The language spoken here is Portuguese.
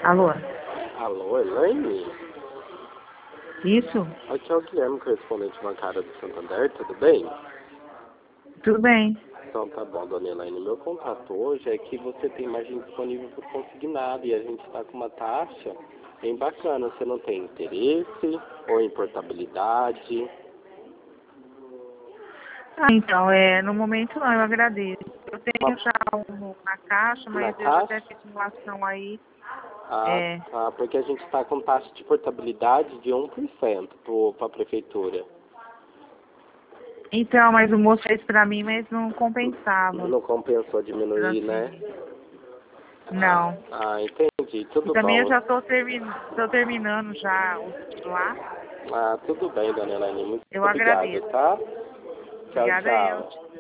Alô? Alô, Elaine? Isso? Aqui é o Guilherme, correspondente bancário do Santander, tudo bem? Tudo bem. Então tá bom, dona Elaine. Meu contato hoje é que você tem margem disponível por consignado e a gente está com uma taxa bem bacana. Você não tem interesse ou em portabilidade? Então, no momento não, eu agradeço. Eu tenho já um na caixa, Na mas eu já até caixa? fiz simulação aí. Ah, tá, porque a gente está com taxa de portabilidade de 1% para a prefeitura. Então, mas o moço fez pra mim, mas não compensava. Não compensou diminuir, né? Transferir. Não. Entendi. E Tudo também eu bom. já tô terminando já lá. Tudo bem, dona Elaine. Muito Eu obrigado, agradeço. tá? Tchau, Obrigada a eu. tchau.